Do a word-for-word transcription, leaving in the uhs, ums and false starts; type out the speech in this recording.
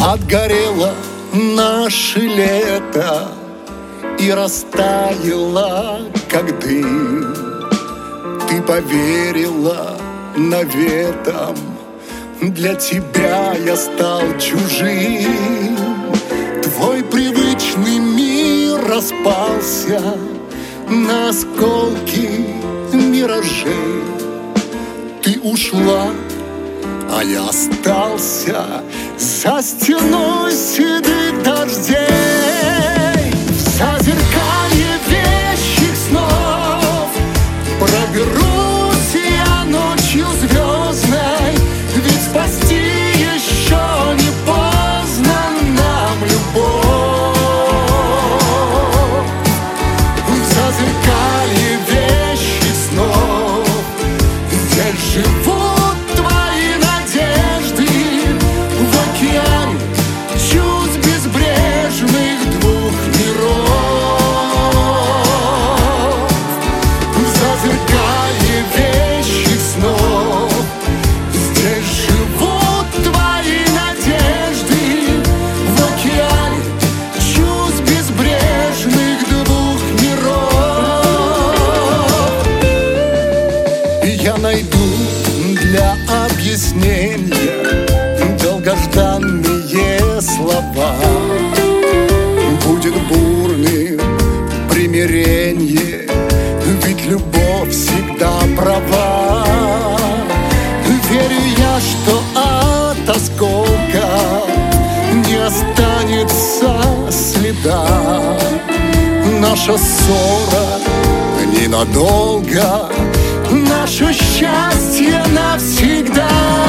Отгорело наше лето и растаяло, как дым. Ты поверила наветам, для тебя я стал чужим. Твой привычный мир распался на осколки миражей. Ты ушла, а я остался за стеной седых дождей. В зазеркалье вещих снов проберусь я ночью звездной, ведь спасти еще не поздно нам любовь. В зазеркалье вещих снов здесь живут твои надежды, в океан чувств безбрежных двух миров. В зазеркалье вещих снов здесь живут твои надежды, в океан чувств безбрежных двух миров. И я найду для объяснения долгожданные слова. Будет бурным примиренье, ведь любовь всегда права. Верю я, что от осколка не останется следа. Наша ссора ненадолго, наше счастье навсегда.